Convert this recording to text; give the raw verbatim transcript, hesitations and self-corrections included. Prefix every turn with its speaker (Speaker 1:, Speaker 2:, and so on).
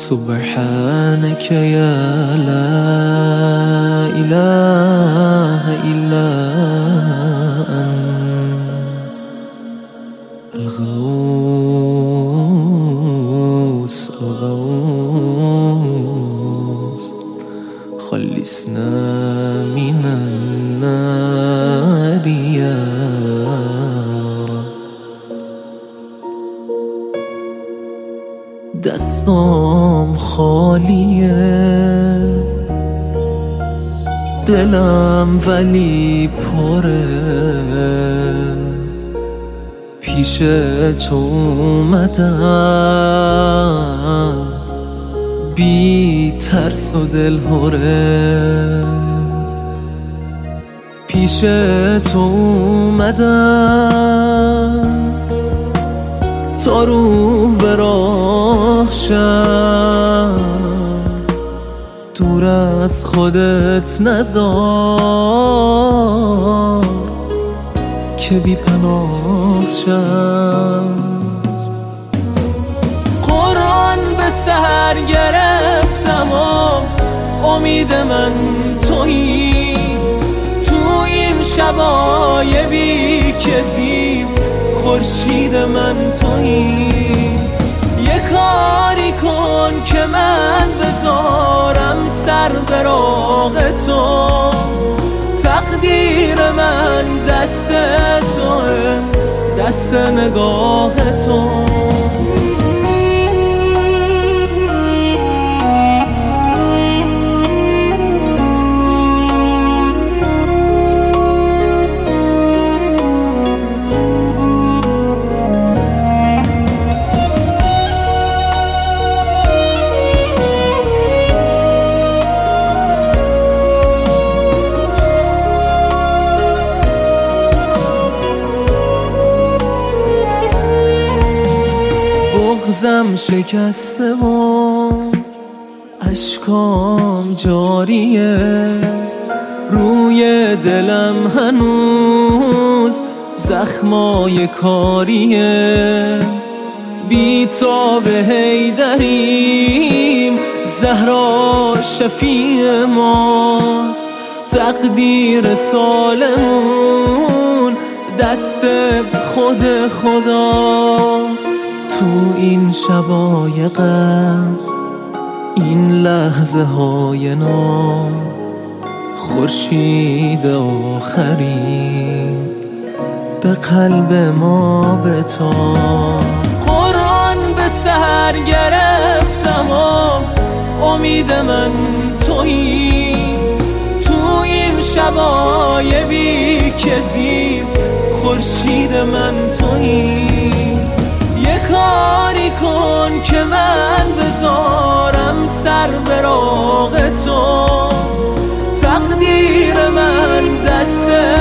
Speaker 1: سبحانك يا لا إله إلا أنت الغوث الغوث خلصنا من النار يا رب. دستام خالیه، دلم ولی پره، پیش تو اومدم بی ترس و دلهره، پیش تو اومدم تا روح به راه شم، دور از خودت نذار که بی پناه شم. قرآن به سر گرفتم و امید من تویی، تو این شبای بی کسی خورشید من تویی. یه کاری کن که من بذارم سر به راه تو، تقدیر من دست توه، دست نگاه تو. بغضم شکسته و اشکام جاریه، روی دلم هنوز زخمای کاریه. بی تو به حیدریم، زهرا شفیع ماست، تقدیر سالمون دست خود خداست. تو این شبای غم، این لحظه های نام، خورشید آخری به قلب ما بتاب. قرآن به سر گرفتم و امید من تویی، تو این شبای بی کسی خورشید من تویی. یه کاری کن که من بذارم سر به راه تو، تقدیر من دست